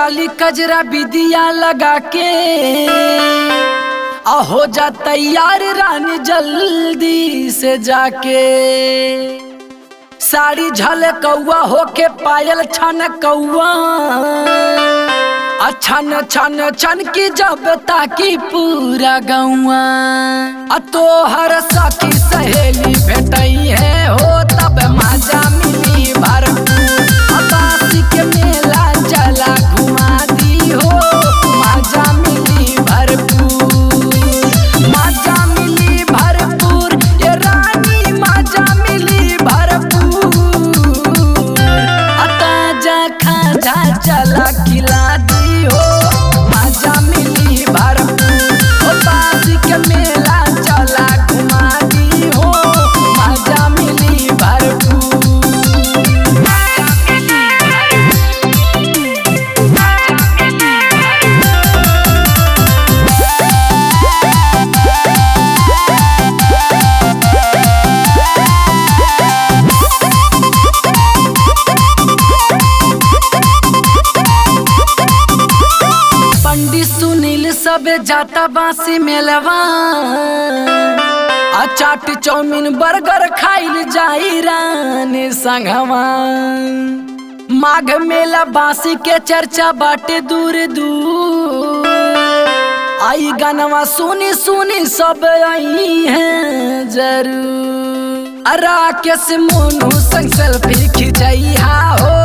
लाली कजरा बिदिया लगा के हो जा तैयार रानी जल्दी से जाके। साड़ी झलकौआ होके पायल छनकौआ छन छन छन की जब ताकि पूरा गौआ। तोहर सखी सहेली भेटई है हो तब मजा मिली भरपूर। बासी के मेला चला घुमा दी हो मजा मिली भरपूर। मजा मिली भरपूर ये रानी मजा मिली भरपूर। ताजा खाजा चला खिला दी हो मजा मिली भरपूर। बासी के मेला चला घुमा दी हो मजा मिली भरपूर। पंडित सुनील सबे जाता बासी मेलवा। चाट चौमिन बर्गर खाइल जाई रानी संगवा। माघ मेला बासी के चर्चा बाटे दूर दूर। आई गनवा सुनी सुनी सब आई हैं जरूर। राकेश मोनू संग सेल्फी खिंचैया हो